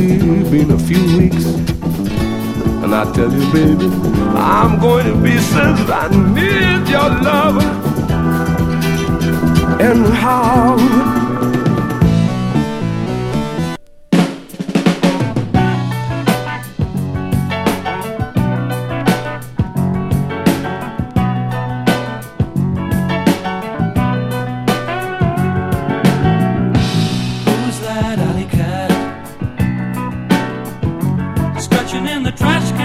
been a few weeks, and I tell you, baby, I'm going to be since I need your love. And how in the trash